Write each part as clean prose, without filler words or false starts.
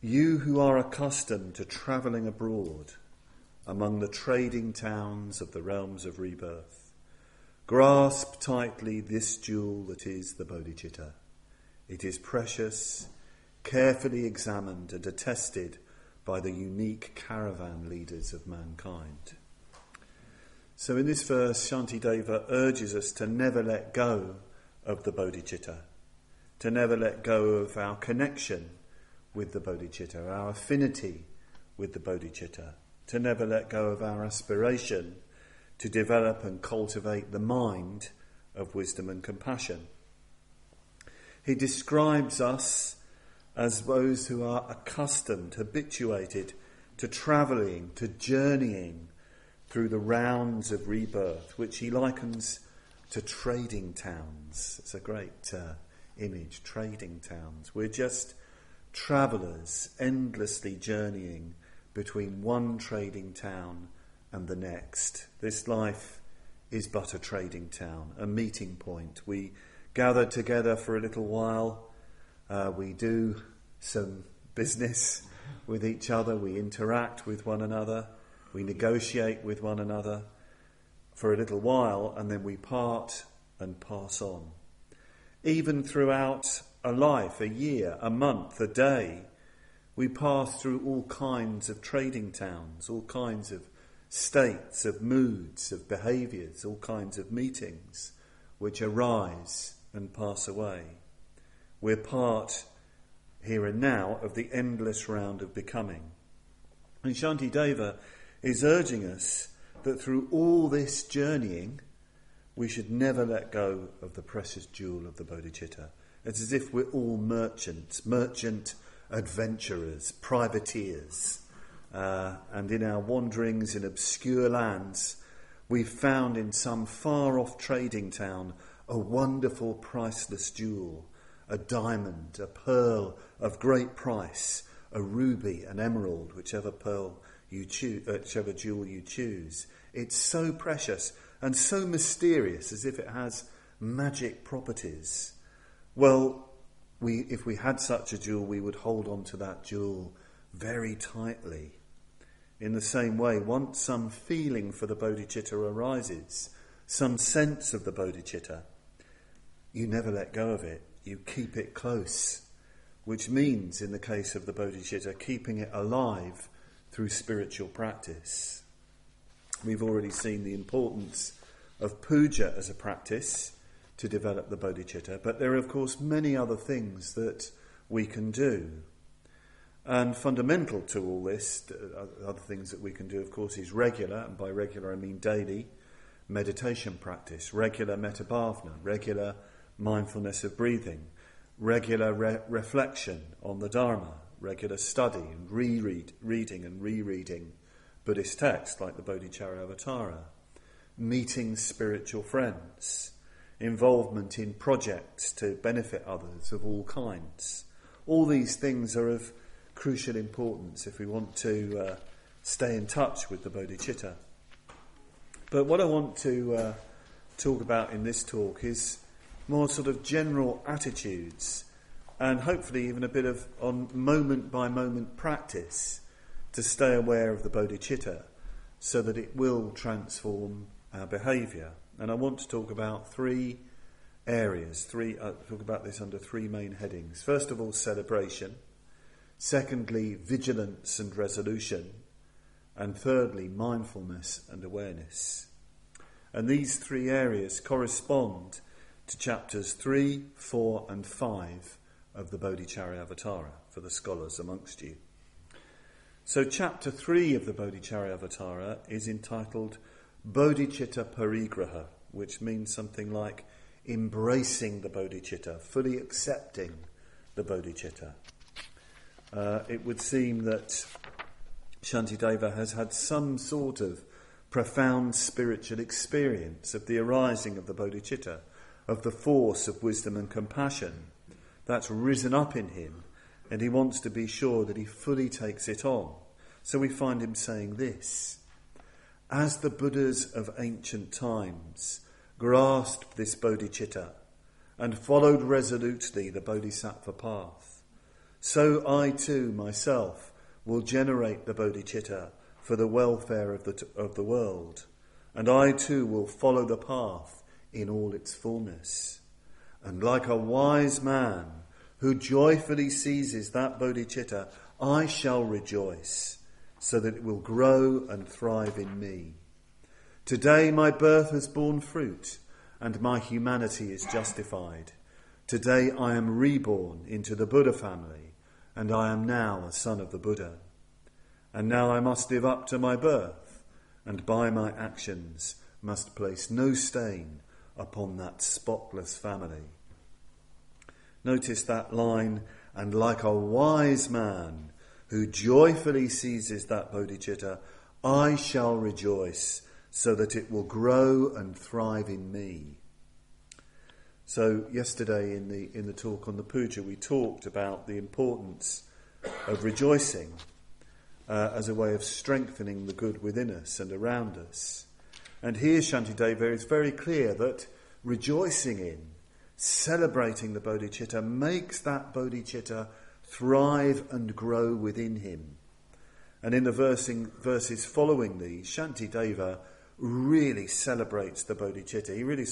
You who are accustomed to travelling abroad among the trading towns of the realms of rebirth, grasp tightly this jewel that is the bodhicitta. It is precious, carefully examined and attested by the unique caravan leaders of mankind. So in this verse, Shantideva urges us to never let go of the bodhicitta, to never let go of our connection with the bodhicitta, our affinity with the bodhicitta, to never let go of our aspiration to develop and cultivate the mind of wisdom and compassion. He describes us as those who are accustomed, habituated to travelling, to journeying through the rounds of rebirth, which he likens to trading towns. It's a great image, trading towns. We're just travellers endlessly journeying between one trading town and the next. This life is but a trading town, a meeting point. We gather together for a little while, we do some business with each other, we interact with one another, we negotiate with one another for a little while, and then we part and pass on. Even throughout a life, a year, a month, a day, we pass through all kinds of trading towns, all kinds of states, of moods, of behaviours, all kinds of meetings which arise and pass away. We're part, here and now, of the endless round of becoming. And Shantideva is urging us that through all this journeying, we should never let go of the precious jewel of the bodhicitta. It's as if we're all merchants, merchant adventurers, privateers. And in our wanderings in obscure lands, we've found in some far-off trading town a wonderful priceless jewel, a diamond, a pearl of great price, a ruby, an emerald, whichever pearl you choose, whichever jewel you choose. It's so precious and so mysterious, as if it has magic properties. Well, if we had such a jewel, we would hold on to that jewel very tightly. In the same way, once some feeling for the bodhicitta arises, some sense of the bodhicitta, you never let go of it. You keep it close, which means, in the case of the bodhicitta, keeping it alive through spiritual practice. We've already seen the importance of puja as a practice to develop the bodhicitta, but there are, of course, many other things that we can do. And fundamental to all this, other things that we can do, of course, is regular, and by regular I mean daily, meditation practice, regular metabhavana, regular mindfulness of breathing, regular reflection on the Dharma, regular study and reading and rereading Buddhist texts like the Bodhicharyavatara, meeting spiritual friends, involvement in projects to benefit others of all kinds. All these things are of crucial importance if we want to stay in touch with the bodhicitta. But what I want to talk about in this talk is more sort of general attitudes and hopefully even a bit of on moment-by-moment practice to stay aware of the bodhicitta so that it will transform our behaviour. And I want to talk about three areas. Talk about this under three main headings. First of all, celebration. Secondly, vigilance and resolution. And thirdly, mindfulness and awareness. And these three areas correspond to chapters 3, 4 and 5 of the Bodhicharyavatara for the scholars amongst you. So chapter 3 of the Bodhicharyavatara is entitled Bodhicitta Parigraha, which means something like embracing the bodhicitta, fully accepting the bodhicitta. It would seem that Shantideva has had some sort of profound spiritual experience of the arising of the bodhicitta, of the force of wisdom and compassion that's risen up in him, and he wants to be sure that he fully takes it on. So we find him saying this: as the Buddhas of ancient times grasped this bodhicitta and followed resolutely the bodhisattva path, so I too myself will generate the bodhicitta for the welfare of the world, and I too will follow the path in all its fullness. And like a wise man who joyfully seizes that bodhicitta, I shall rejoice, so that it will grow and thrive in me. Today my birth has borne fruit, and my humanity is justified. Today I am reborn into the Buddha family, and I am now a son of the Buddha. And now I must live up to my birth, and by my actions must place no stain upon that spotless family. Notice that line, and like a wise man who joyfully seizes that bodhicitta, I shall rejoice, so that it will grow and thrive in me. So yesterday in the talk on the puja, we talked about the importance of rejoicing as a way of strengthening the good within us and around us. And here Shantideva is very clear that rejoicing in, celebrating the bodhicitta, makes that bodhicitta thrive and grow within him. And in the verses following these, Shantideva really celebrates the bodhicitta. He really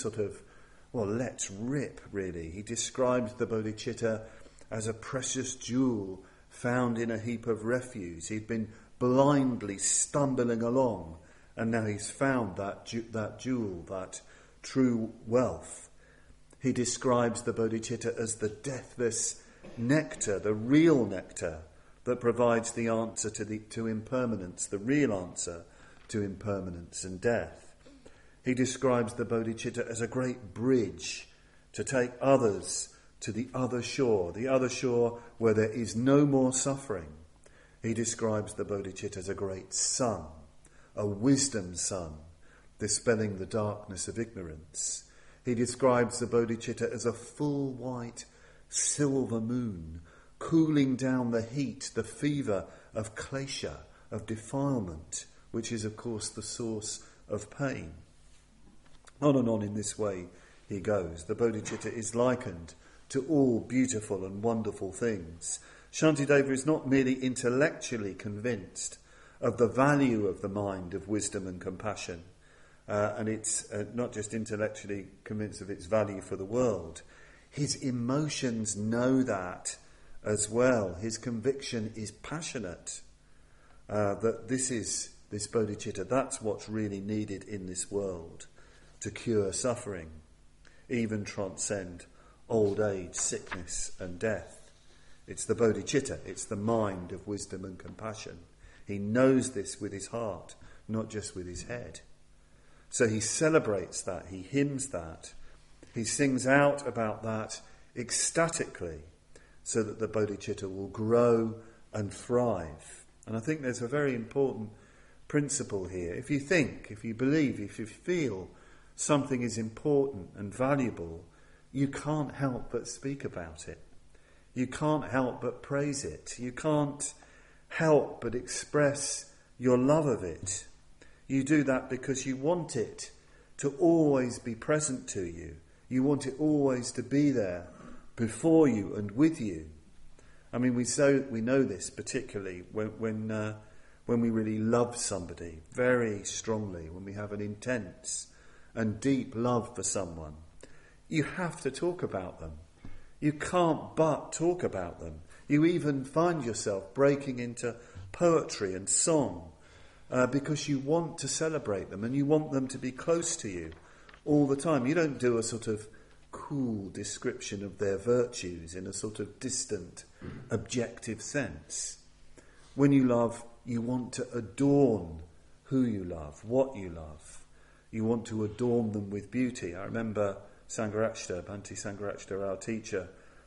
lets rip, really. He describes the bodhicitta as a precious jewel found in a heap of refuse. He'd been blindly stumbling along, and now he's found that jewel, that true wealth. He describes the bodhicitta as the deathless nectar, the real nectar that provides the answer to impermanence, the real answer to impermanence and death. He describes the bodhicitta as a great bridge to take others to the other shore where there is no more suffering. He describes the bodhicitta as a great sun, a wisdom sun, dispelling the darkness of ignorance. He describes the bodhicitta as a full white silver moon, cooling down the heat, the fever of klesha, of defilement, which is of course the source of pain. On and on in this way he goes. The bodhicitta is likened to all beautiful and wonderful things. Shantideva is not merely intellectually convinced of the value of the mind of wisdom and compassion, and it's not just intellectually convinced of its value for the world. His emotions know that as well. His conviction is passionate that this bodhicitta, that's what's really needed in this world to cure suffering, even transcend old age, sickness and death. It's the bodhicitta, it's the mind of wisdom and compassion. He knows this with his heart, not just with his head. So he celebrates that, he hymns that, he sings out about that ecstatically, so that the bodhicitta will grow and thrive. And I think there's a very important principle here. If you think, if you believe, if you feel something is important and valuable, you can't help but speak about it. You can't help but praise it. You can't help but express your love of it. You do that because you want it to always be present to you. You want it always to be there before you and with you. I mean, we know this particularly when we really love somebody very strongly, when we have an intense and deep love for someone. You have to talk about them. You can't but talk about them. You even find yourself breaking into poetry and song because you want to celebrate them and you want them to be close to you all the time. You don't do a sort of cool description of their virtues in a sort of distant, objective sense. When you love, you want to adorn who you love, what you love. You want to adorn them with beauty. I remember Sangharakshita, Bhante Sangharakshita, our teacher,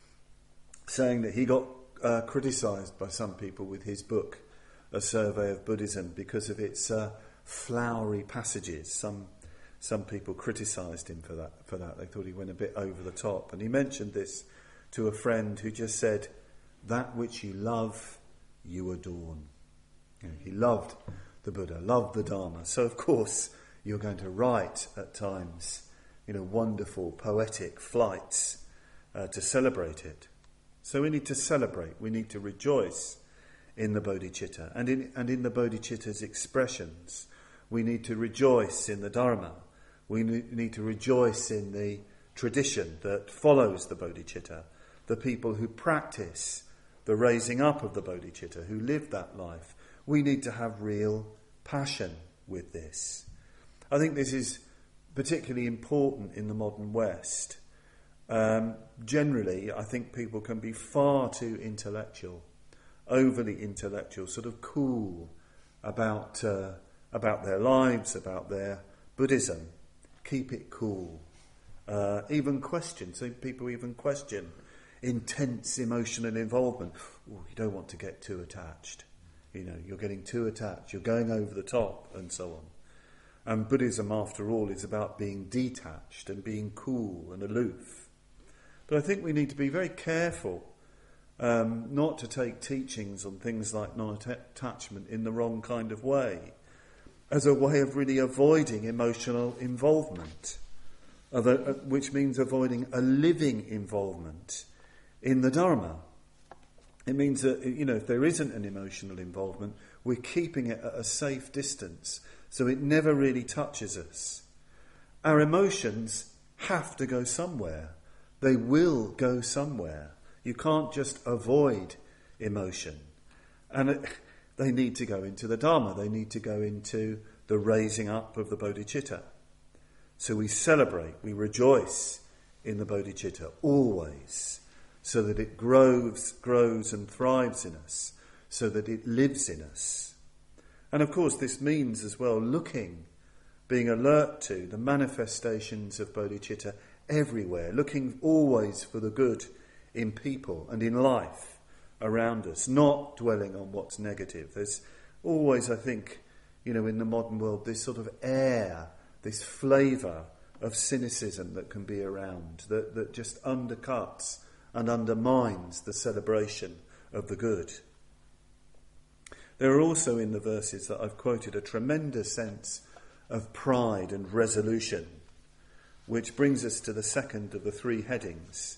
saying that he got criticised by some people with his book, A Survey of Buddhism, because of its flowery passages. Some people criticised him for that. They thought he went a bit over the top. And he mentioned this to a friend who just said, that which you love, you adorn. You know, he loved the Buddha, loved the Dharma. So of course you're going to write at times, wonderful poetic flights to celebrate it. So we need to celebrate, we need to rejoice in the bodhicitta and in the bodhicitta's expressions. We need to rejoice in the Dharma. We need to rejoice in the tradition that follows the bodhicitta, the people who practice the raising up of the bodhicitta, who live that life. We need to have real passion with this. I think this is particularly important in the modern West. Generally, I think people can be far too intellectual, overly intellectual, sort of cool about their lives, about their Buddhism. Keep it cool. Even question. So people even question intense emotional involvement. Ooh, you don't want to get too attached. You're getting too attached. You're going over the top, and so on. And Buddhism, after all, is about being detached and being cool and aloof. But I think we need to be very careful not to take teachings on things like non-attachment in the wrong kind of way, as a way of really avoiding emotional involvement, which means avoiding a living involvement in the Dharma. It means that, if there isn't an emotional involvement, we're keeping it at a safe distance, so it never really touches us. Our emotions have to go somewhere. They will go somewhere. You can't just avoid emotion. And they need to go into the Dharma. They need to go into the raising up of the bodhicitta. So we celebrate, we rejoice in the bodhicitta always, so that it grows and thrives in us, so that it lives in us. And of course this means as well being alert to the manifestations of bodhicitta everywhere, looking always for the good in people and in life around us, not dwelling on what's negative. There's always, I think, in the modern world, this sort of air, this flavour of cynicism that can be around, that just undercuts and undermines the celebration of the good. There are also in the verses that I've quoted a tremendous sense of pride and resolution, which brings us to the second of the three headings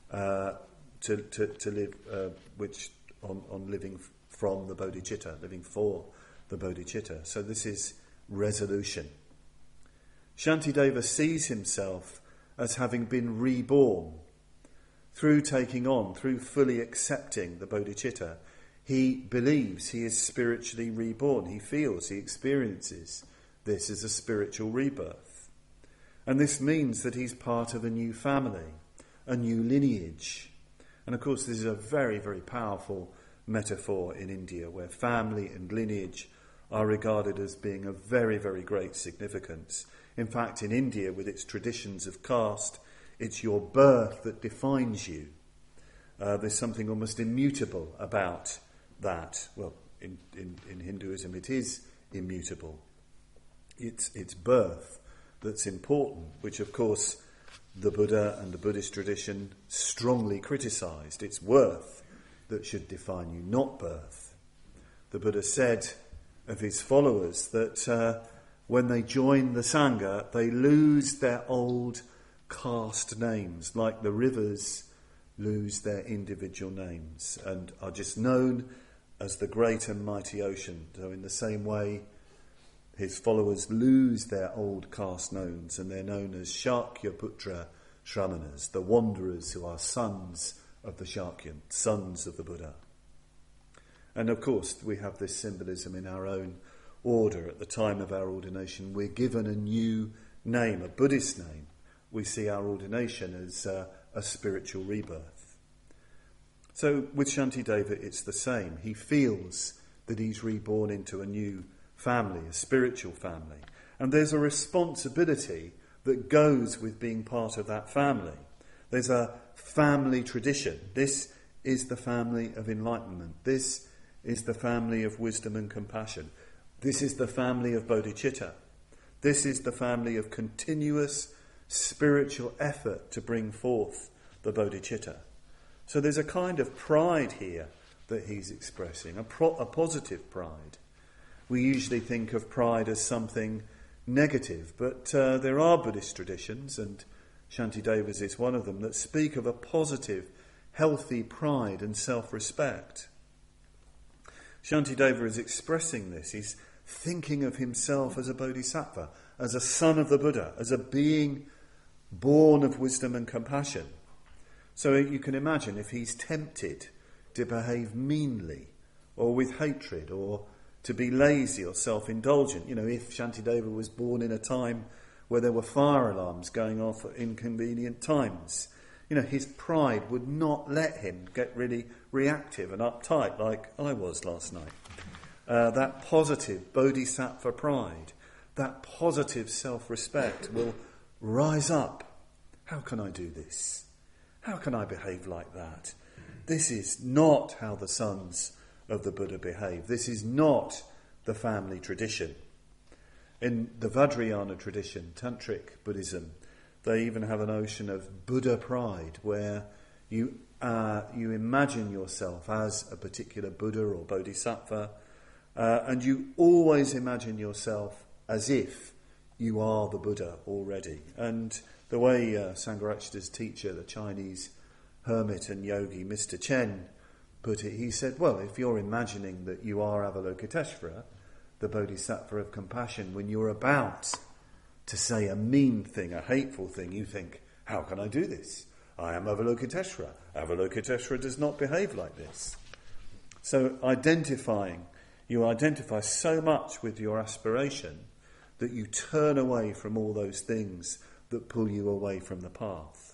to live, which on living from the bodhicitta, living for the bodhicitta. So this is resolution. Shantideva sees himself as having been reborn through fully accepting the bodhicitta. He believes he is spiritually reborn. He feels, he experiences this as a spiritual rebirth. And this means that he's part of a new family, a new lineage. And of course this is a very, very powerful metaphor in India, where family and lineage are regarded as being of very, very great significance. In fact, in India, with its traditions of caste, it's your birth that defines you. There's something almost immutable about that. Well, in Hinduism it is immutable. It's birth that's important, which of course the Buddha and the Buddhist tradition strongly criticised. It's worth that should define you, not birth. The Buddha said of his followers that when they join the Sangha, they lose their old caste names, like the rivers lose their individual names and are just known as the great and mighty ocean. So in the same way, his followers lose their old caste names and they're known as Shakyaputra Shramanas, the wanderers who are sons of the Shakyan, sons of the Buddha. And of course we have this symbolism in our own order. At the time of our ordination, we're given a new name, a Buddhist name. We see our ordination as a spiritual rebirth. So with Shantideva it's the same. He feels that he's reborn into a new family, a spiritual family. And there's a responsibility that goes with being part of that family. There's a family tradition. This is the family of enlightenment. This is the family of wisdom and compassion. This is the family of bodhicitta. This is the family of continuous spiritual effort to bring forth the bodhicitta. So there's a kind of pride here that he's expressing, a positive pride. We usually think of pride as something negative, but there are Buddhist traditions, and Shantideva's is one of them, that speak of a positive healthy pride and self-respect. Shantideva is expressing this. He's thinking of himself as a bodhisattva, as a son of the Buddha, as a being born of wisdom and compassion. So you can imagine if he's tempted to behave meanly or with hatred or to be lazy or self-indulgent. If Shantideva was born in a time where there were fire alarms going off at inconvenient times, his pride would not let him get really reactive and uptight like I was last night. That positive bodhisattva pride, that positive self-respect will rise up. How can I do this? How can I behave like that? This is not how the sons of the Buddha behave. This is not the family tradition. In the Vajrayana tradition, Tantric Buddhism, they even have a notion of Buddha pride, where you imagine yourself as a particular Buddha or Bodhisattva, and you always imagine yourself as if you are the Buddha already. And the way Sangharakshita's teacher, the Chinese hermit and yogi, Mr. Chen, put it, he said, well, if you're imagining that you are Avalokiteshvara, the Bodhisattva of compassion, when you're about to say a mean thing, a hateful thing, you think, how can I do this? I am Avalokiteshvara. Avalokiteshvara does not behave like this. So you identify so much with your aspiration that you turn away from all those things that pull you away from the path.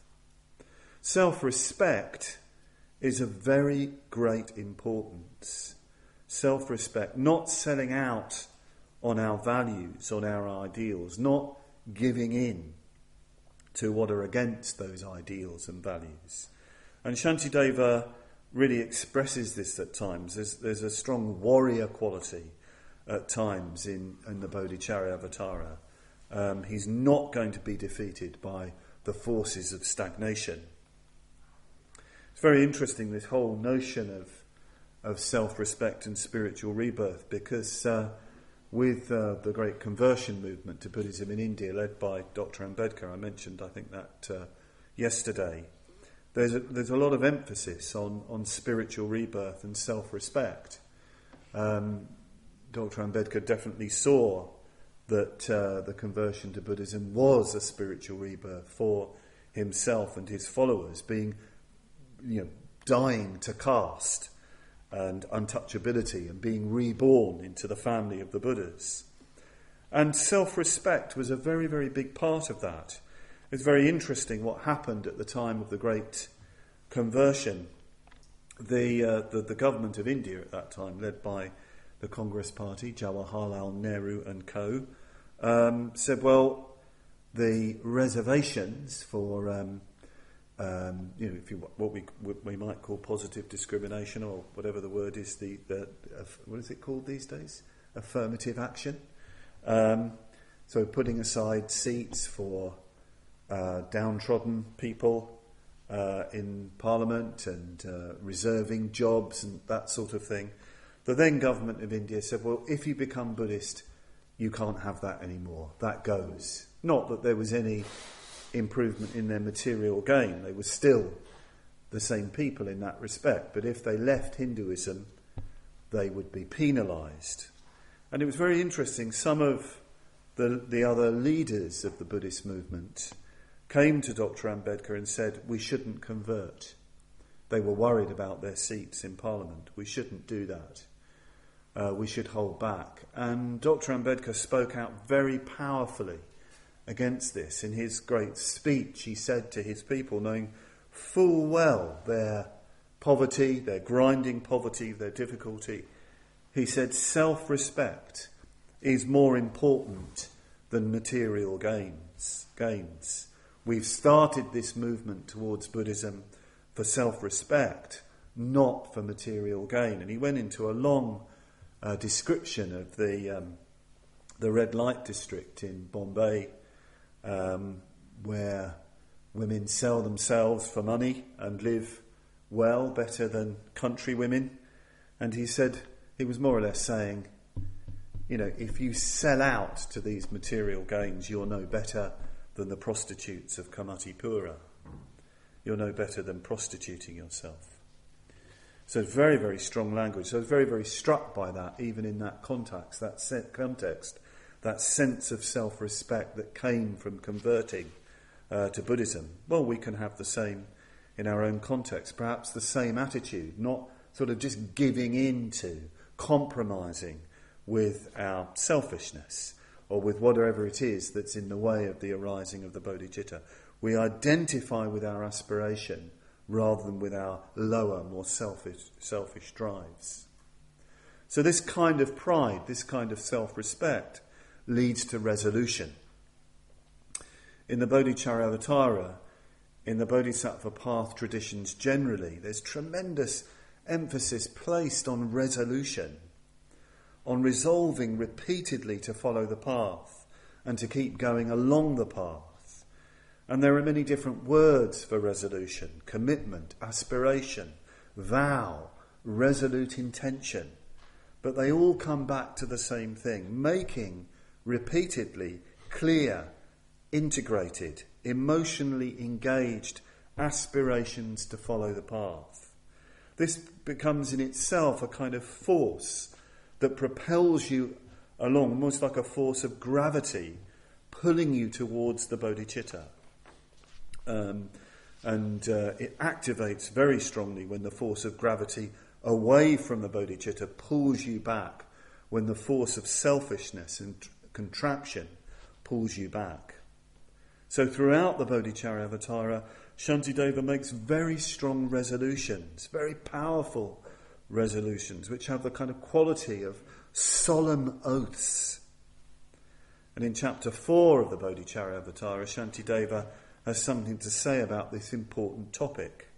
Self-respect is of very great importance. Self-respect, not selling out on our values, on our ideals, not giving in to what are against those ideals and values. And Shantideva really expresses this at times. There's a strong warrior quality at times in the Bodhicharyavatara. He's not going to be defeated by the forces of stagnation. It's very interesting, this whole notion of self-respect and spiritual rebirth, because with the great conversion movement to Buddhism in India, led by Dr. Ambedkar, I mentioned, I think, that yesterday, there's a lot of emphasis on spiritual rebirth and self-respect. Dr. Ambedkar definitely saw that the conversion to Buddhism was a spiritual rebirth for himself and his followers, being, dying to caste and untouchability and being reborn into the family of the Buddhas. And self-respect was a very, very big part of that. It's very interesting what happened at the time of the Great Conversion. The government of India at that time, led by the Congress Party, Jawaharlal Nehru and co., said, well, the reservations for what we might call positive discrimination, or whatever the word is, what is it called these days? Affirmative action. So putting aside seats for downtrodden people in Parliament and reserving jobs and that sort of thing. The then government of India said, well, if you become Buddhist, you can't have that anymore. That goes. Not that there was any improvement in their material gain. They were still the same people in that respect. But if they left Hinduism, they would be penalised. And it was very interesting. Some of the other leaders of the Buddhist movement came to Dr. Ambedkar and said, we shouldn't convert. They were worried about their seats in Parliament. We shouldn't do that. We should hold back. And Dr. Ambedkar spoke out very powerfully against this. In his great speech, he said to his people, knowing full well their poverty, their grinding poverty, their difficulty, he said, self-respect is more important than material gains. We've started this movement towards Buddhism for self-respect, not for material gain. And he went into a long description of the red light district in Bombay, where women sell themselves for money and live well, better than country women. And he said, he was more or less saying, if you sell out to these material gains, you're no better than the prostitutes of Kamatipura. you're no better than prostituting yourself. So very, very strong language. So I was very, very struck by that, even in that context, that sense of self-respect that came from converting to Buddhism. Well, we can have the same in our own context, perhaps the same attitude, not sort of just giving in to, compromising with our selfishness or with whatever it is that's in the way of the arising of the bodhicitta. We identify with our aspiration rather than with our lower, more selfish drives. So this kind of pride, this kind of self-respect leads to resolution. In the Bodhicharyavatara, in the Bodhisattva path traditions generally, there's tremendous emphasis placed on resolution, on resolving repeatedly to follow the path and to keep going along the path. And there are many different words for resolution: commitment, aspiration, vow, resolute intention. But they all come back to the same thing: making repeatedly clear, integrated, emotionally engaged aspirations to follow the path. This becomes in itself a kind of force that propels you along, almost like a force of gravity, pulling you towards the bodhicitta. It activates very strongly when the force of gravity away from the bodhicitta pulls you back, when the force of selfishness and contraction pulls you back. So throughout the Bodhicharyavatara, Shantideva makes very strong resolutions, very powerful resolutions, which have the kind of quality of solemn oaths. And in chapter 4 of the Bodhicharyavatara, Shantideva has something to say about this important topic.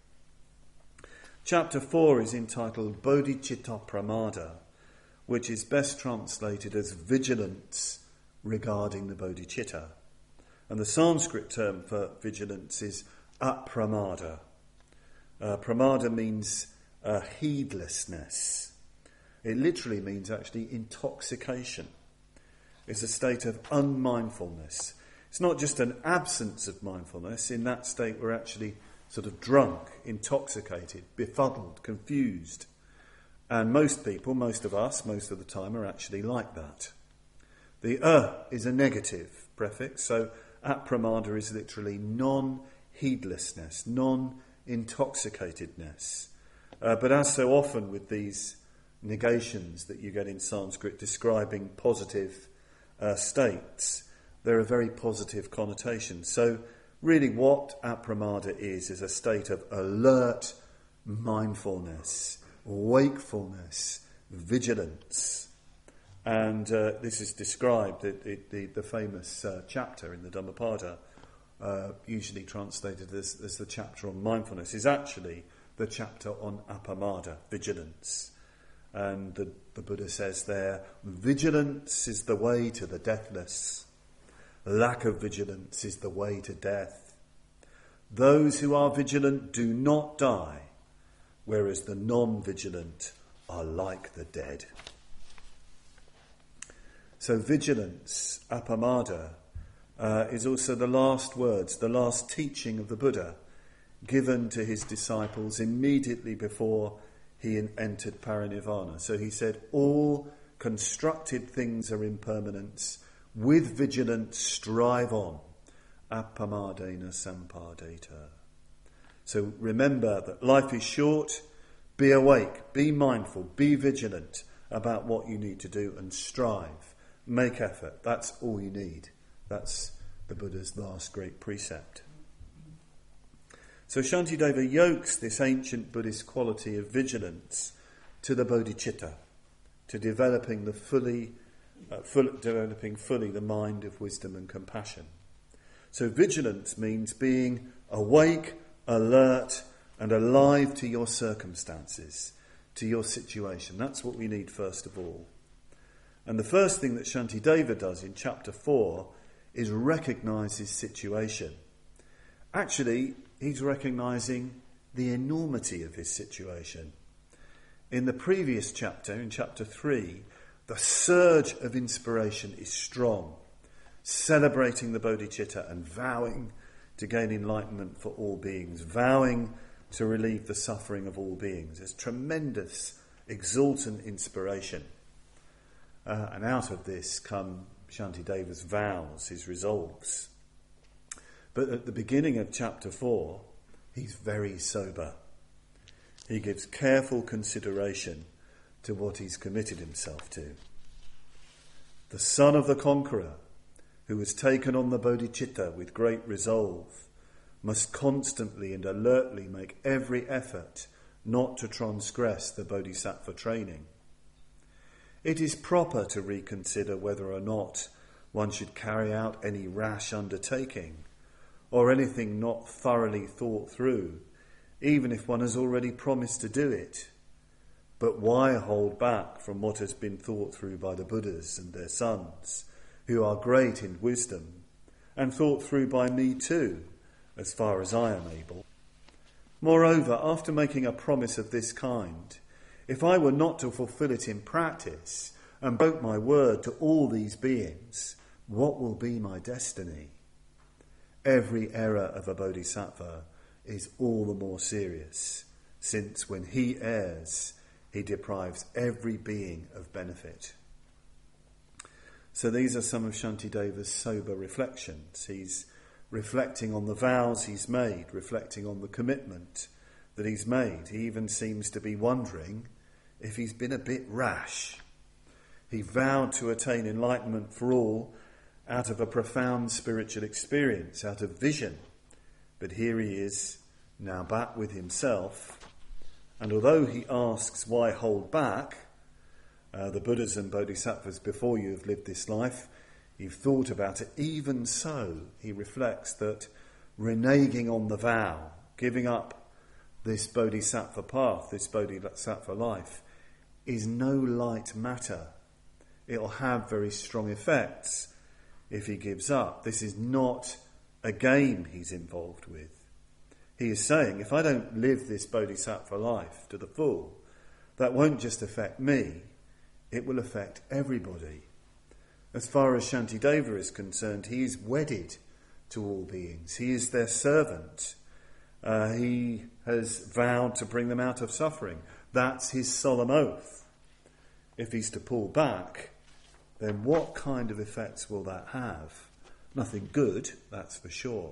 Chapter 4 is entitled Bodhicitta Pramada, which is best translated as vigilance regarding the bodhicitta. And the Sanskrit term for vigilance is apramada. Pramada means heedlessness. It literally means actually intoxication. It's a state of unmindfulness. It's not just an absence of mindfulness. In that state we're actually sort of drunk, intoxicated, befuddled, confused. And most people, most of us, most of the time are actually like that. The is a negative prefix, so apramada is literally non-heedlessness, non-intoxicatedness. But as so often with these negations that you get in Sanskrit describing positive states, there are very positive connotations. So really what apramada is a state of alert mindfulness, wakefulness, vigilance. And this is described, the famous chapter in the Dhammapada, usually translated as the chapter on mindfulness, is actually the chapter on apamada, vigilance. And the Buddha says there, vigilance is the way to the deathless. Lack of vigilance is the way to death. Those who are vigilant do not die, whereas the non-vigilant are like the dead. So vigilance, apamada, is also the last words, the last teaching of the Buddha given to his disciples immediately before he entered parinirvana. So he said, all constructed things are impermanence. With vigilance strive on. Apamadena sampadeta. So remember that life is short. Be awake, be mindful, be vigilant about what you need to do and strive. Make effort. That's all you need. That's the Buddha's last great precept. So Shantideva yokes this ancient Buddhist quality of vigilance to the bodhicitta, to developing fully the mind of wisdom and compassion. So vigilance means being awake, alert, and alive to your circumstances, to your situation. That's what we need first of all. And the first thing that Shantideva does in chapter 4 is recognise his situation. Actually, he's recognising the enormity of his situation. In the previous chapter, in chapter 3, the surge of inspiration is strong, celebrating the bodhicitta and vowing to gain enlightenment for all beings, vowing to relieve the suffering of all beings. There's tremendous, exultant inspiration. And out of this come Shantideva's vows, his resolves. But at the beginning of chapter 4, he's very sober. He gives careful consideration to what he's committed himself to. The son of the conqueror, who has taken on the bodhicitta with great resolve, must constantly and alertly make every effort not to transgress the bodhisattva training. It is proper to reconsider whether or not one should carry out any rash undertaking or anything not thoroughly thought through, even if one has already promised to do it. But why hold back from what has been thought through by the Buddhas and their sons, who are great in wisdom, and thought through by me too, as far as I am able? Moreover, after making a promise of this kind, if I were not to fulfill it in practice and broke my word to all these beings, what will be my destiny? Every error of a bodhisattva is all the more serious, since when he errs, he deprives every being of benefit. So these are some of Shantideva's sober reflections. He's reflecting on the vows he's made, reflecting on the commitment that he's made. He even seems to be wondering if he's been a bit rash. He vowed to attain enlightenment for all out of a profound spiritual experience, out of vision. But here he is, now back with himself. And although he asks why hold back, the Buddhas and Bodhisattvas before you have lived this life, you've thought about it. Even so, he reflects that reneging on the vow, giving up this Bodhisattva path, this Bodhisattva life, is no light matter. It'll have very strong effects if he gives up. This is not a game he's involved with. He is saying, if I don't live this Bodhisattva life to the full, that won't just affect me, it will affect everybody. As far as Shantideva is concerned, he is wedded to all beings. He is their servant. He has vowed to bring them out of suffering. That's his solemn oath. If he's to pull back, then what kind of effects will that have? Nothing good, that's for sure.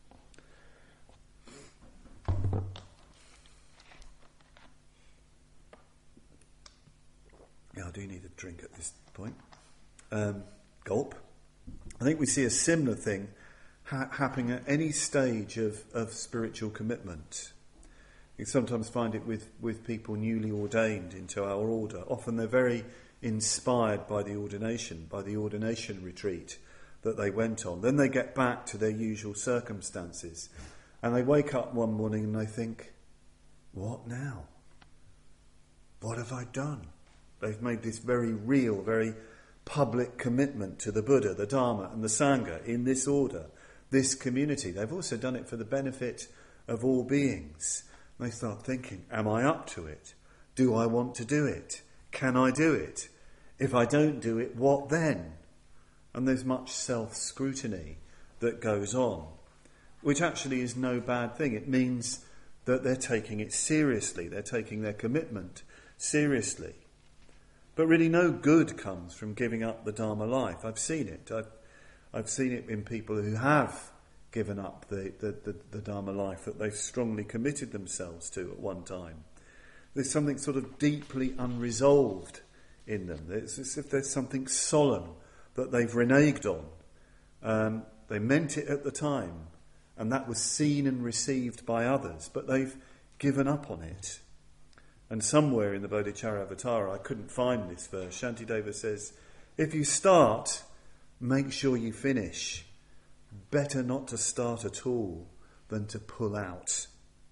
Yeah, I do need a drink at this point. Gulp. I think we see a similar thing happening at any stage of spiritual commitment. You sometimes find it with people newly ordained into our order. Often they're very inspired by the ordination retreat that they went on. Then they get back to their usual circumstances and they wake up one morning and they think, what now? What have I done? They've made this very real, very public commitment to the Buddha, the Dharma and the Sangha in this order, this community. They've also done it for the benefit of all beings. They start thinking, am I up to it? Do I want to do it? Can I do it? If I don't do it, what then? And there's much self-scrutiny that goes on, which actually is no bad thing. It means that they're taking it seriously. They're taking their commitment seriously. But really no good comes from giving up the Dharma life. I've seen it. I've seen it in people who have given up the Dharma life that they've strongly committed themselves to at one time. There's something sort of deeply unresolved in them. It's as if there's something solemn that they've reneged on. They meant it at the time, and that was seen and received by others, but they've given up on it. And somewhere in the Bodhicharyavatara, I couldn't find this verse, Shantideva says, if you start, make sure you finish. Better not to start at all than to pull out.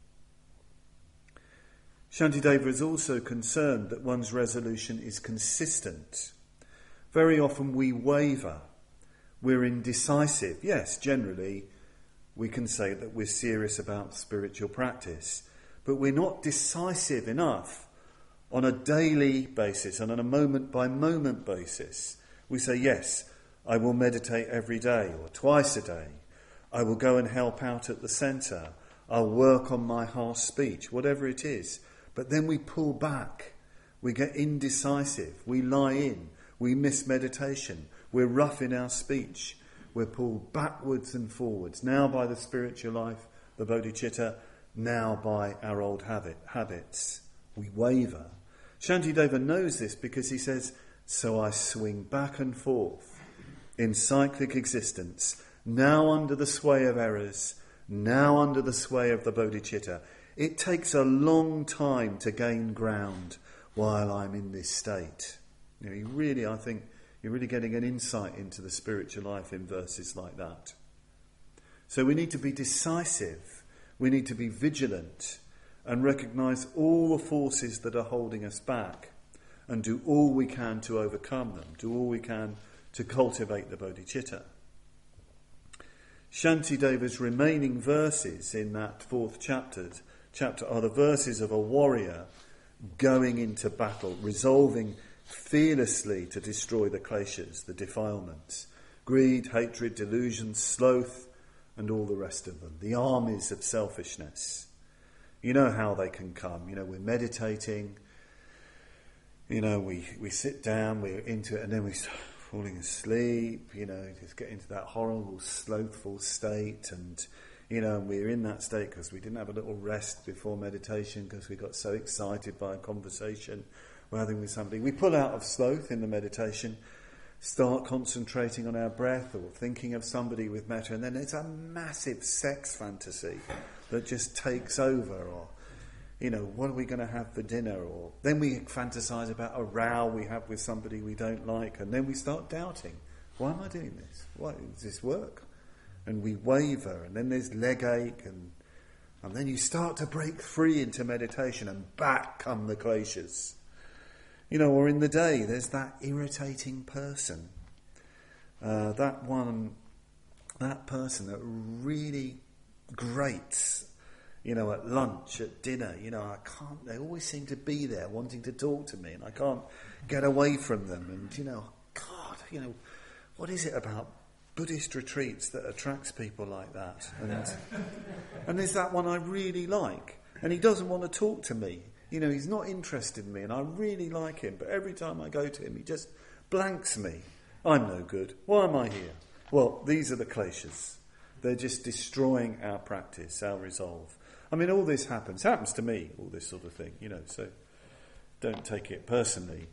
Shantideva is also concerned that one's resolution is consistent. Very often we waver. We're indecisive. Yes, generally we can say that we're serious about spiritual practice, but we're not decisive enough on a daily basis and on a moment-by-moment basis. We say, yes, I will meditate every day or twice a day. I will go and help out at the centre. I'll work on my harsh speech, whatever it is. But then we pull back. We get indecisive. We lie in. We miss meditation. We're rough in our speech. We're pulled backwards and forwards. Now by the spiritual life, the bodhicitta, now by our old habits. We waver. Shantideva knows this because he says, so I swing back and forth in cyclic existence, now under the sway of errors, now under the sway of the bodhicitta. It takes a long time to gain ground while I'm in this state. I think you're really getting an insight into the spiritual life in verses like that. So we need to be decisive. We need to be vigilant and recognise all the forces that are holding us back and do all we can to overcome them, do all we can to cultivate the bodhicitta. Shantideva's remaining verses in that fourth chapter are the verses of a warrior going into battle, resolving fearlessly to destroy the kleshas, the defilements, greed, hatred, delusion, sloth, and all the rest of them, the armies of selfishness. You know how they can come. We're meditating, we sit down, we're into it, and then we start falling asleep, just get into that horrible, slothful state, and we're in that state because we didn't have a little rest before meditation because we got so excited by a conversation we're having with somebody. We pull out of sloth in the meditation, start concentrating on our breath or thinking of somebody with metta, and then it's a massive sex fantasy that just takes over, or what are we going to have for dinner, or then we fantasize about a row we have with somebody we don't like, and then we start doubting, why am I doing this? Why does this work? And we waver, and then there's leg ache, and then you start to break free into meditation, and back come the kleshas. Or in the day, there's that irritating person, that person that really grates, at lunch, at dinner, they always seem to be there wanting to talk to me, and I can't get away from them, and, what is it about Buddhist retreats that attracts people like that? And there's that one I really like, and he doesn't want to talk to me. He's not interested in me, and I really like him, but every time I go to him, he just blanks me. I'm no good. Why am I here? Well, these are the kleshas. They're just destroying our practice, our resolve. All this happens to me, all this sort of thing, so don't take it personally.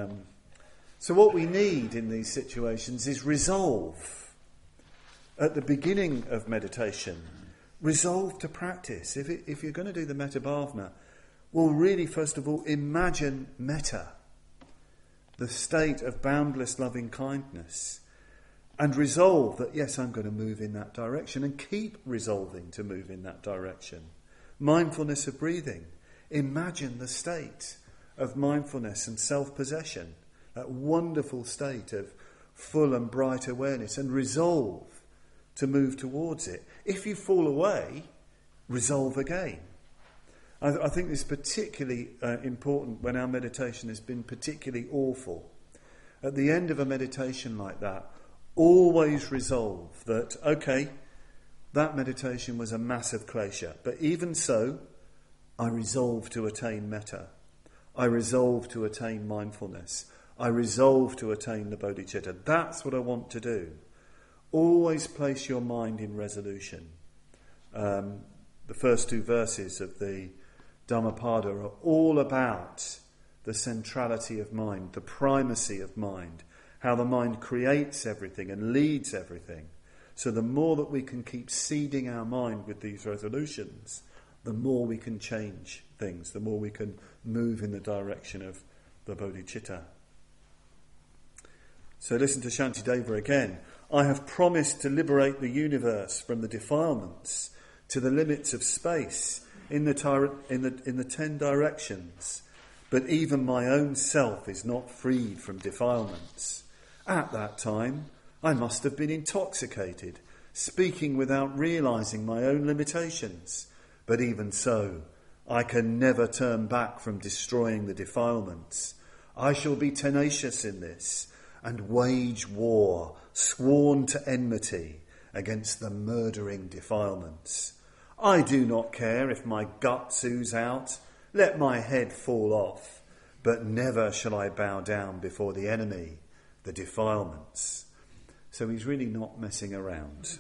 So what we need in these situations is resolve. At the beginning of meditation, resolve to practice. If you're going to do the metta bhavana, well, really, first of all, imagine metta, the state of boundless loving kindness, and resolve that, yes, I'm going to move in that direction, and keep resolving to move in that direction. Mindfulness of breathing. Imagine the state of mindfulness and self-possession, that wonderful state of full and bright awareness, and resolve to move towards it. If you fall away, resolve again. I think this is particularly important when our meditation has been particularly awful. At the end of a meditation like that, always resolve that, okay, that meditation was a massive klesha, but even so, I resolve to attain metta. I resolve to attain mindfulness. I resolve to attain the bodhicitta. That's what I want to do. Always place your mind in resolution. The first two verses of the Dhammapada are all about the centrality of mind, the primacy of mind, how the mind creates everything and leads everything. So the more that we can keep seeding our mind with these resolutions, the more we can change things, the more we can move in the direction of the bodhicitta. So listen to Shantideva again. I have promised to liberate the universe from the defilements to the limits of space in the 10 directions, but even my own self is not freed from defilements. At that time, I must have been intoxicated, speaking without realizing my own limitations. But even so, I can never turn back from destroying the defilements. I shall be tenacious in this and wage war, sworn to enmity, against the murdering defilements. I do not care if my guts ooze out, let my head fall off, but never shall I bow down before the enemy, the defilements. So he's really not messing around.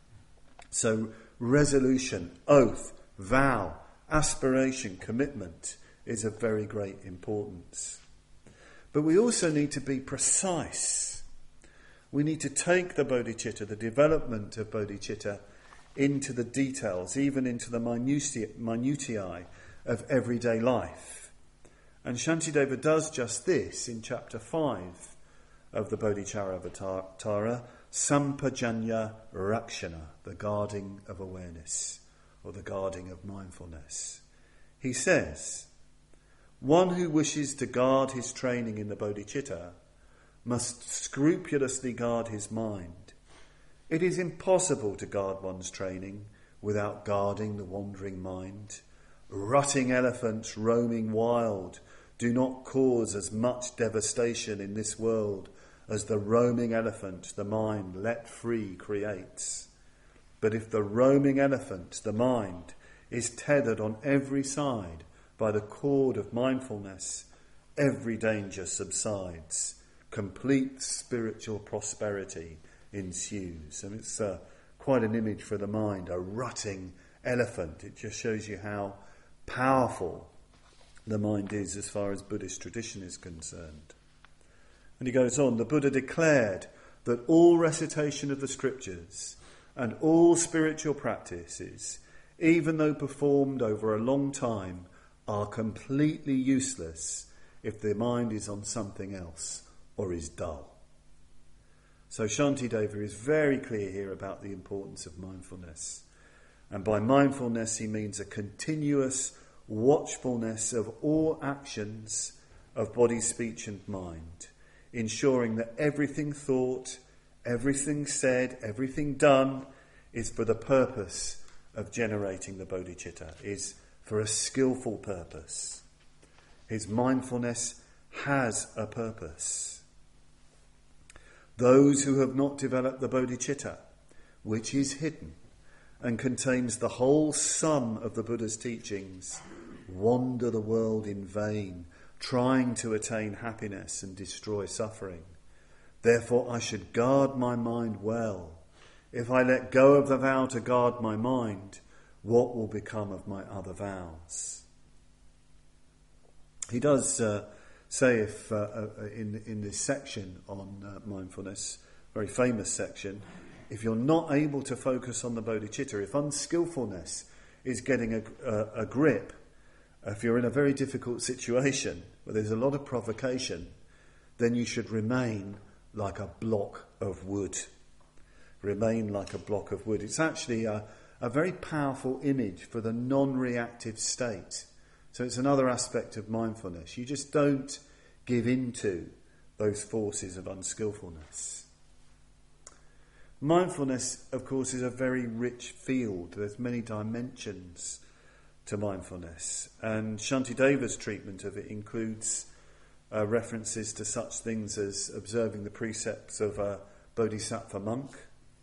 So resolution, oath, vow, aspiration, commitment is of very great importance. But we also need to be precise. We need to take the bodhicitta, the development of bodhicitta, into the details, even into the minutiae of everyday life. And Shantideva does just this in chapter 5 of the Bodhicharyavatara, Sampajanya Rakshana, the guarding of awareness, or the guarding of mindfulness. He says, one who wishes to guard his training in the bodhicitta must scrupulously guard his mind. It is impossible to guard one's training without guarding the wandering mind. Rutting elephants roaming wild do not cause as much devastation in this world as the roaming elephant, the mind let free, creates. But if the roaming elephant, the mind, is tethered on every side by the cord of mindfulness, every danger subsides. Complete spiritual prosperity ensues. And it's quite an image for the mind, a rutting elephant. It just shows you how powerful the mind is as far as Buddhist tradition is concerned. And he goes on, the Buddha declared that all recitation of the scriptures and all spiritual practices, even though performed over a long time, are completely useless if the mind is on something else or is dull. So Shantideva is very clear here about the importance of mindfulness. And by mindfulness he means a continuous watchfulness of all actions of body, speech and mind, ensuring that everything thought, everything said, everything done is for the purpose of generating the bodhicitta, is for a skillful purpose. His mindfulness has a purpose. Those who have not developed the bodhicitta, which is hidden and contains the whole sum of the Buddha's teachings, wander the world in vain, trying to attain happiness and destroy suffering. Therefore I should guard my mind well. If I let go of the vow to guard my mind, what will become of my other vows? He does say, if in this section on mindfulness, very famous section, if you're not able to focus on the bodhicitta, if unskillfulness is getting a grip, if you're in a very difficult situation where there's a lot of provocation, then you should remain like a block of wood. Remain like a block of wood. It's actually a very powerful image for the non-reactive state. So it's another aspect of mindfulness. You just don't give in to those forces of unskillfulness. Mindfulness, of course, is a very rich field. There's many dimensions to mindfulness. And Shantideva's treatment of it includes references to such things as observing the precepts of a bodhisattva monk.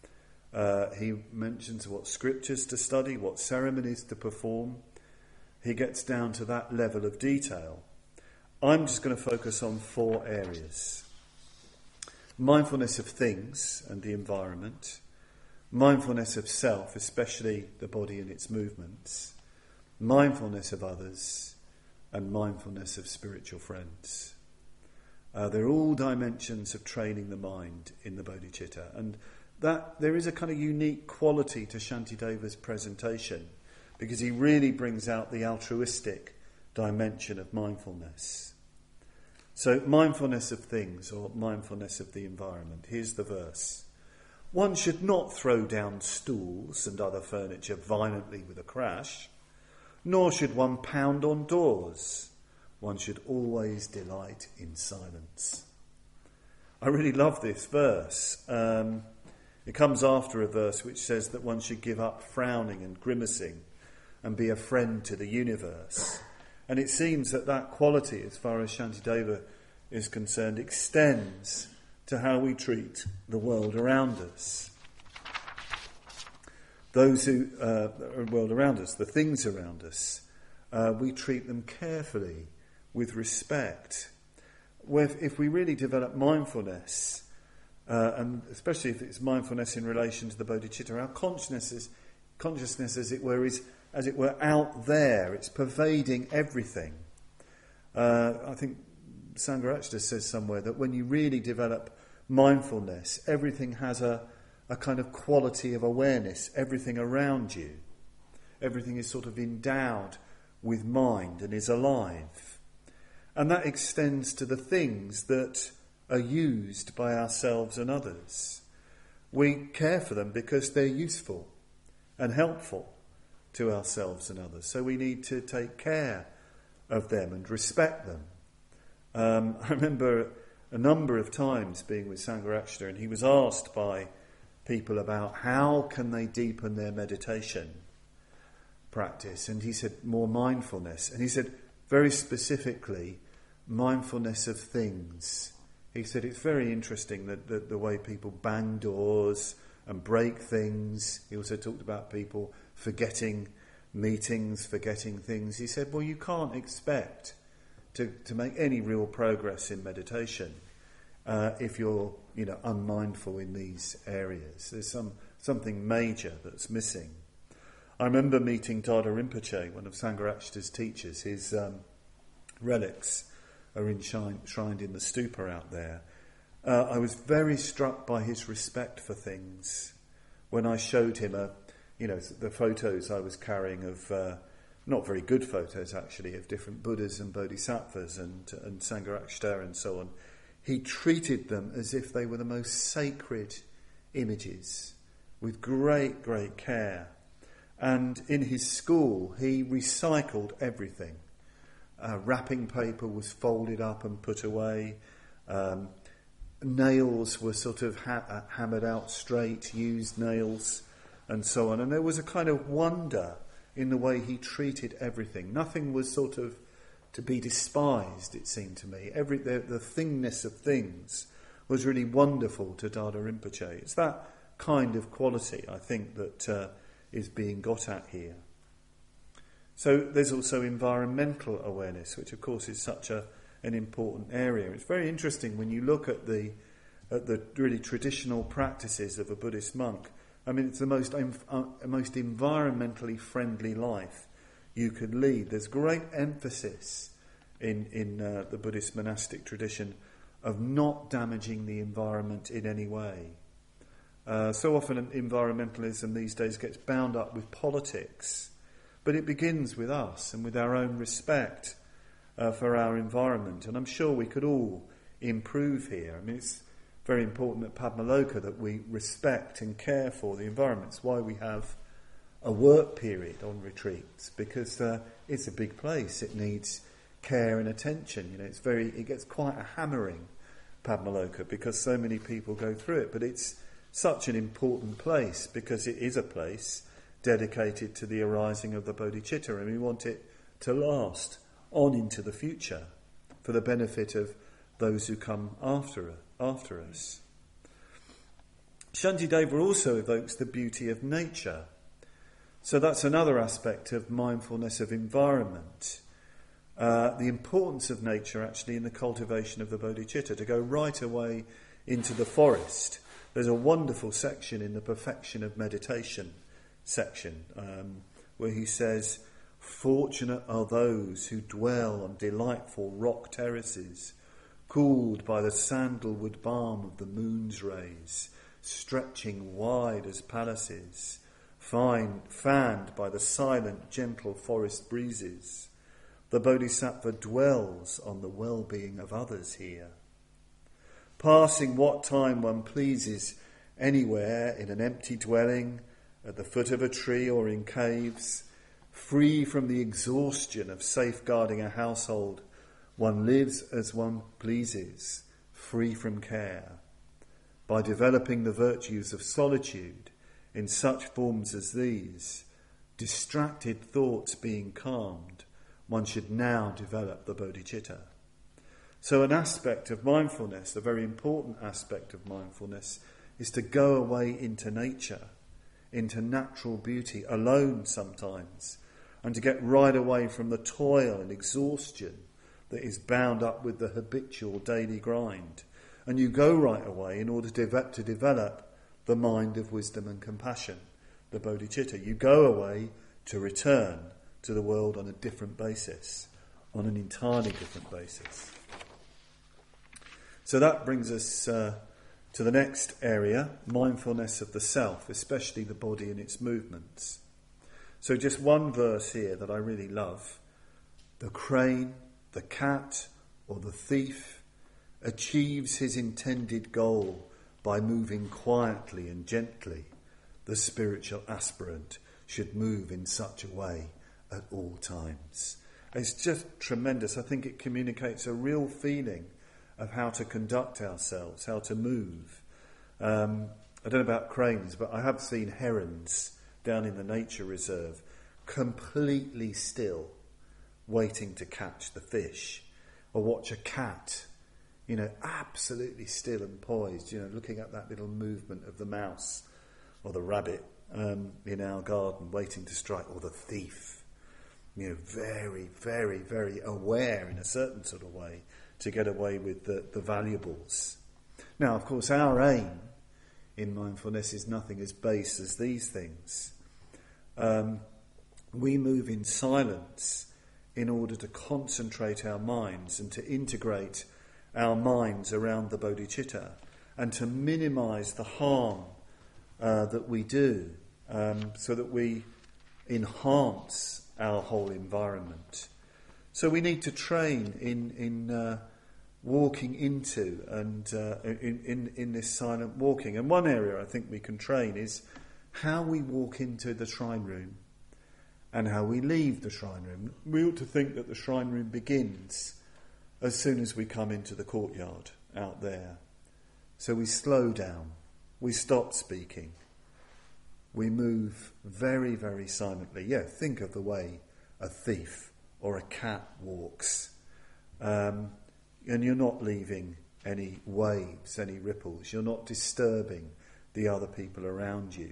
He mentions what scriptures to study, what ceremonies to perform. He gets down to that level of detail. I'm just going to focus on 4 areas. Mindfulness of things and the environment. Mindfulness of self, especially the body and its movements. Mindfulness of others. And mindfulness of spiritual friends. They're all dimensions of training the mind in the bodhicitta. And that there is a kind of unique quality to Shantideva's presentation, because he really brings out the altruistic dimension of mindfulness. So, mindfulness of things, or mindfulness of the environment. Here's the verse. One should not throw down stools and other furniture violently with a crash, nor should one pound on doors. One should always delight in silence. I really love this verse. It comes after a verse which says that one should give up frowning and grimacing and be a friend to the universe. And it seems that that quality, as far as Shantideva is concerned, extends to how we treat the world around us. those who world around us, the things around us, we treat them carefully, with respect. If we really develop mindfulness, and especially if it's mindfulness in relation to the bodhicitta, our consciousness, as it were, is as it were out there. It's pervading everything. I think Sangharakshita says somewhere that when you really develop mindfulness, everything has a kind of quality of awareness, everything around you. Everything is sort of endowed with mind and is alive. And that extends to the things that are used by ourselves and others. We care for them because they're useful and helpful to ourselves and others. So we need to take care of them and respect them. I remember a number of times being with Sangharakshita, and he was asked by people about how can they deepen their meditation practice, and he said more mindfulness, and he said very specifically mindfulness of things. He said it's very interesting that the way people bang doors and break things. He also talked about people forgetting meetings, forgetting things. He said, well, you can't expect to make any real progress in meditation if you're unmindful in these areas. There's something major that's missing. I remember meeting Dada Rinpoche, one of Sangharakshita's teachers. His relics are enshrined in the stupa out there. I was very struck by his respect for things when I showed him the photos I was carrying of, not very good photos actually, of different Buddhas and Bodhisattvas and Sangharakshita and so on. He treated them as if they were the most sacred images, with great, great care. And in his school, he recycled everything. Wrapping paper was folded up and put away. Nails were sort of hammered out straight, used nails, and so on. And there was a kind of wonder in the way he treated everything. Nothing was sort of to be despised, it seemed to me. The thingness of things was really wonderful to Dada Rinpoche. It's that kind of quality, I think, that is being got at here. So there's also environmental awareness, which of course is such an important area. It's very interesting when you look at the really traditional practices of a Buddhist monk. I mean, it's the most environmentally friendly life you could lead. There's great emphasis in the Buddhist monastic tradition of not damaging the environment in any way. So often environmentalism these days gets bound up with politics, but it begins with us and with our own respect for our environment. And I'm sure we could all improve here. I mean, it's very important at Padmaloka that we respect and care for the environment. It's why we have a work period on retreats, because it's a big place. It needs care and attention. It gets quite a hammering, Padmaloka, because so many people go through it. But it's such an important place because it is a place dedicated to the arising of the bodhicitta, and we want it to last on into the future for the benefit of those who come after us. Shantideva also evokes the beauty of nature. So that's another aspect of mindfulness of environment. The importance of nature actually in the cultivation of the bodhicitta, to go right away into the forest. There's a wonderful section in the Perfection of Meditation section where he says, "Fortunate are those who dwell on delightful rock terraces, cooled by the sandalwood balm of the moon's rays, stretching wide as palaces, fanned by the silent, gentle forest breezes. The Bodhisattva dwells on the well-being of others here. Passing what time one pleases anywhere, in an empty dwelling, at the foot of a tree or in caves, free from the exhaustion of safeguarding a household, one lives as one pleases, free from care. By developing the virtues of solitude in such forms as these, distracted thoughts being calmed, one should now develop the bodhicitta." So an aspect of mindfulness, a very important aspect of mindfulness, is to go away into nature, into natural beauty alone sometimes, and to get right away from the toil and exhaustion that is bound up with the habitual daily grind. And you go right away in order to develop the mind of wisdom and compassion, the bodhicitta. You go away to return to the world on a different basis, on an entirely different basis. So that brings us to the next area, mindfulness of the self, especially the body and its movements. So just one verse here that I really love. The crane, the cat, or the thief achieves his intended goal by moving quietly and gently. The spiritual aspirant should move in such a way at all times. It's just tremendous. I think it communicates a real feeling of how to conduct ourselves, how to move. I don't know about cranes, but I have seen herons down in the nature reserve completely still, waiting to catch the fish. Or watch a cat, absolutely still and poised, looking at that little movement of the mouse or the rabbit in our garden, waiting to strike, or the thief, very, very, very aware in a certain sort of way to get away with the valuables. Now, of course, our aim in mindfulness is nothing as base as these things. We move in silence in order to concentrate our minds and to integrate our minds around the bodhicitta and to minimise the harm that we do, so that we enhance our whole environment. So we need to train in walking into and in this silent walking. And one area I think we can train is how we walk into the shrine room and how we leave the shrine room. We ought to think that the shrine room begins as soon as we come into the courtyard out there. So we slow down, we stop speaking, we move very, very silently. Yeah, think of the way a thief or a cat walks. And you're not leaving any waves, any ripples. You're not disturbing the other people around you.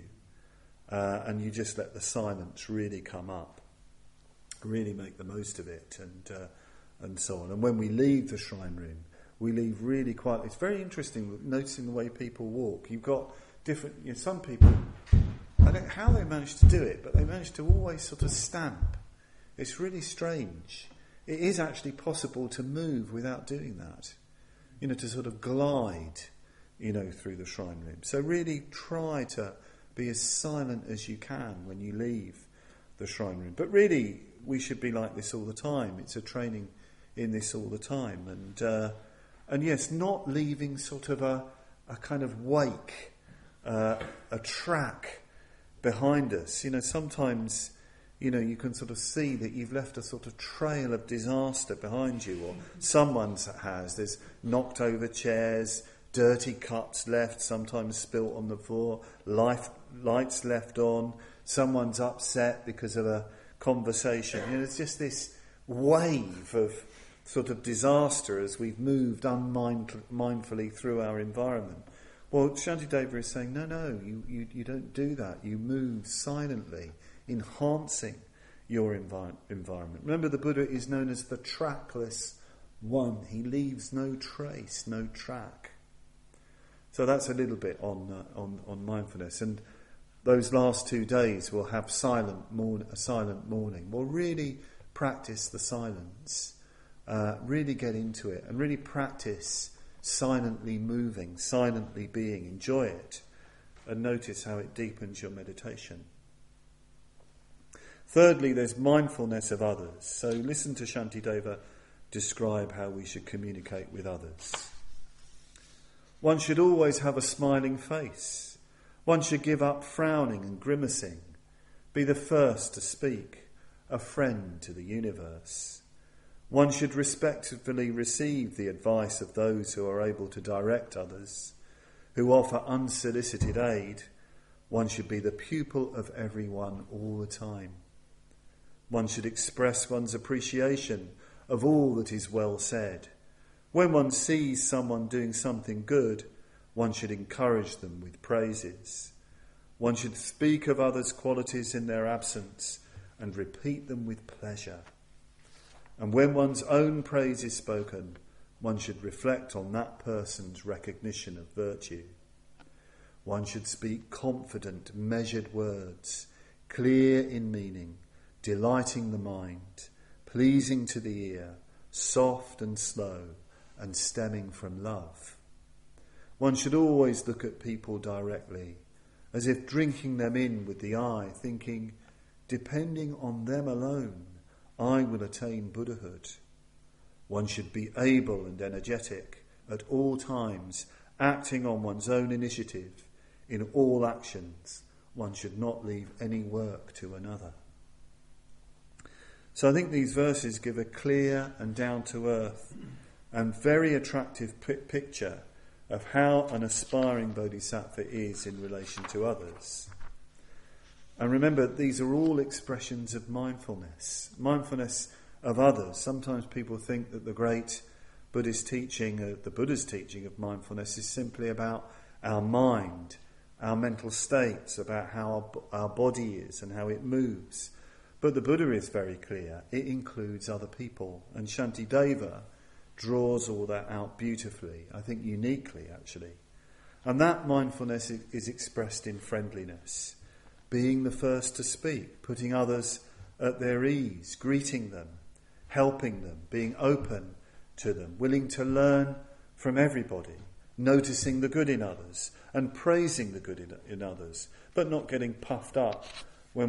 And you just let the silence really come up, really make the most of it, and so on. And when we leave the shrine room, we leave really quietly. It's very interesting noticing the way people walk. You've got different, some people, I don't know how they manage to do it, but they manage to always sort of stamp. It's really strange. It is actually possible to move without doing that, to sort of glide, through the shrine room. So really try to be as silent as you can when you leave the shrine room. But really, we should be like this all the time. It's a training in this all the time. And yes, not leaving sort of a kind of wake, a track behind us. Sometimes, you can sort of see that you've left a sort of trail of disaster behind you, or someone has. There's knocked over chairs, dirty cups left, sometimes spilt on the floor, lights left on, someone's upset because of a conversation. It's just this wave of sort of disaster as we've moved unmindfully through our environment. Well, Shantideva is saying, no, you don't do that. You move silently, enhancing your environment. Remember, the Buddha is known as the trackless one. He leaves no trace, no track. So that's a little bit on mindfulness. And those last 2 days we'll have a silent morning. We'll really practice the silence, really get into it, and really practice silently moving, silently being. Enjoy it, and notice how it deepens your meditation. Thirdly, there's mindfulness of others. So listen to Shantideva describe how we should communicate with others. One should always have a smiling face. One should give up frowning and grimacing. Be the first to speak, a friend to the universe. One should respectfully receive the advice of those who are able to direct others, who offer unsolicited aid. One should be the pupil of everyone all the time. One should express one's appreciation of all that is well said. When one sees someone doing something good, one should encourage them with praises. One should speak of others' qualities in their absence and repeat them with pleasure. And when one's own praise is spoken, one should reflect on that person's recognition of virtue. One should speak confident, measured words, clear in meaning, delighting the mind, pleasing to the ear, soft and slow, and stemming from love. One should always look at people directly, as if drinking them in with the eye, thinking, depending on them alone, I will attain Buddhahood. One should be able and energetic at all times, acting on one's own initiative in all actions. One should not leave any work to another. So I think these verses give a clear and down-to-earth and very attractive picture of how an aspiring bodhisattva is in relation to others. And remember, these are all expressions of mindfulness of others. Sometimes people think that the great Buddhist teaching, the Buddha's teaching of mindfulness is simply about our mind, our mental states, about how our body is and how it moves. But the Buddha is very clear. It includes other people. And Shantideva draws all that out beautifully, I think uniquely actually. And that mindfulness is expressed in friendliness, being the first to speak, putting others at their ease, greeting them, helping them, being open to them, willing to learn from everybody, noticing the good in others and praising the good in others, but not getting puffed up when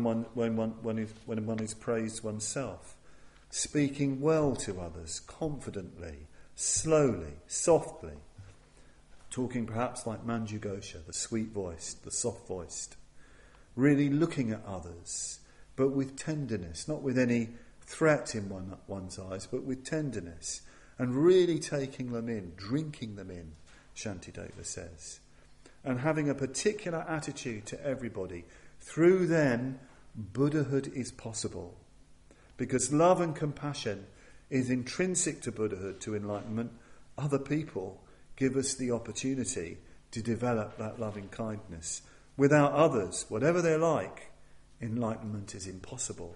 one is praised oneself. Speaking well to others, confidently, slowly, softly, talking perhaps like Manju Gosha, the sweet-voiced, the soft-voiced, really looking at others, but with tenderness, not with any threat in one's eyes, but with tenderness, and really taking them in, drinking them in, Shantideva says, and having a particular attitude to everybody. Through them, Buddhahood is possible. Because love and compassion is intrinsic to Buddhahood, to enlightenment. Other people give us the opportunity to develop that loving kindness. Without others, whatever they're like, enlightenment is impossible.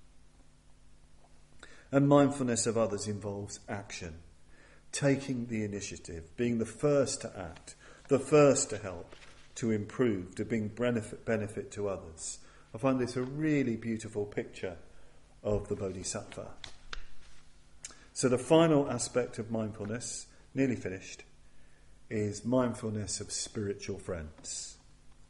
And mindfulness of others involves action, taking the initiative, being the first to act, the first to help, to improve, to bring benefit to others. I find this a really beautiful picture of the Bodhisattva. So the final aspect of mindfulness, nearly finished, is mindfulness of spiritual friends.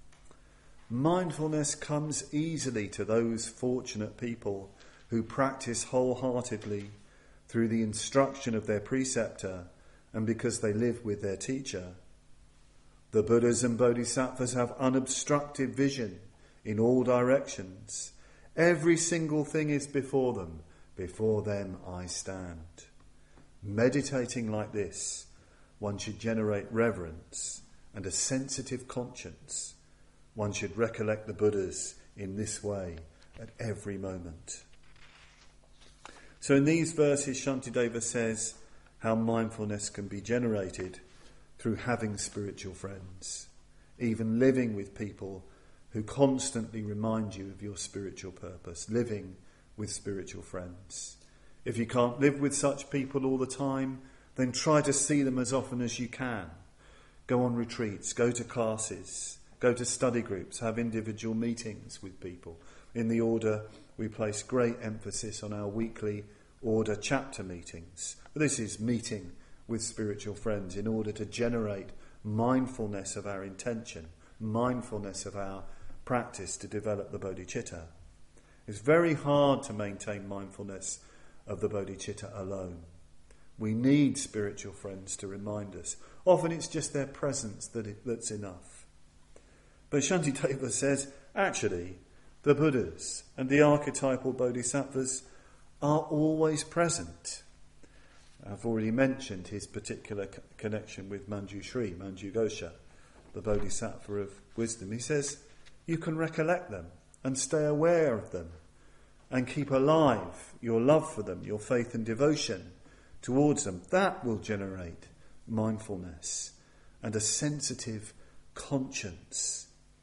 Mindfulness comes easily to those fortunate people who practice wholeheartedly through the instruction of their preceptor and because they live with their teacher. The Buddhas and Bodhisattvas have unobstructed vision in all directions. Every single thing is before them. Before them I stand. Meditating like this, one should generate reverence and a sensitive conscience. One should recollect the Buddhas in this way at every moment. So in these verses, Shantideva says how mindfulness can be generated through having spiritual friends, even living with people who constantly remind you of your spiritual purpose, living with spiritual friends. If you can't live with such people all the time, then try to see them as often as you can. Go on retreats, go to classes, go to study groups, have individual meetings with people. In the order, we place great emphasis on our weekly order chapter meetings. This is meeting with spiritual friends in order to generate mindfulness of our intention, mindfulness of our practice to develop the bodhicitta. It's very hard to maintain mindfulness of the bodhicitta alone. We need spiritual friends to remind us. Often it's just their presence that's enough. But Shantideva says, actually, the Buddhas and the archetypal bodhisattvas are always present. I've already mentioned his particular connection with Manju Gosha, the bodhisattva of wisdom. He says, you can recollect them and stay aware of them and keep alive your love for them, your faith and devotion towards them. That will generate mindfulness and a sensitive conscience.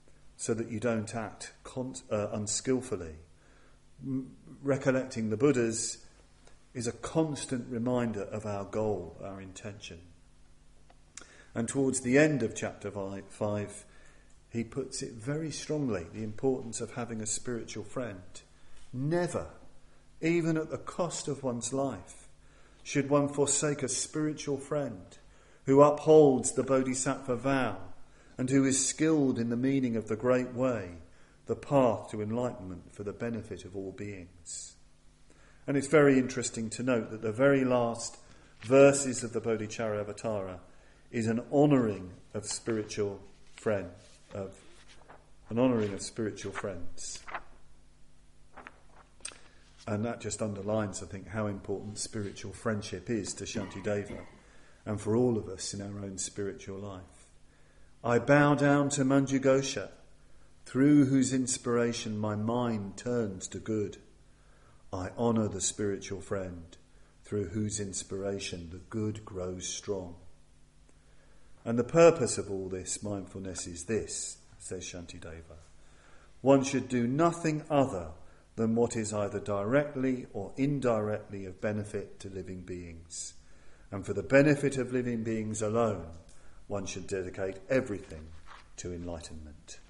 so that you don't act unskillfully. Recollecting the Buddhas is a constant reminder of our goal, our intention. And towards the end of chapter 5, he puts it very strongly, the importance of having a spiritual friend. Never, even at the cost of one's life, should one forsake a spiritual friend who upholds the Bodhisattva vow and who is skilled in the meaning of the great way, the path to enlightenment for the benefit of all beings. And it's very interesting to note that the very last verses of the Bodhicharyavatara is an honouring of spiritual friends. And that just underlines, I think, how important spiritual friendship is to Shantideva and for all of us in our own spiritual life. I bow down to Manjughosha, through whose inspiration my mind turns to good. I honour the spiritual friend, through whose inspiration the good grows strong. And the purpose of all this mindfulness is this, says Shantideva. One should do nothing other than what is either directly or indirectly of benefit to living beings. And for the benefit of living beings alone, one should dedicate everything to enlightenment.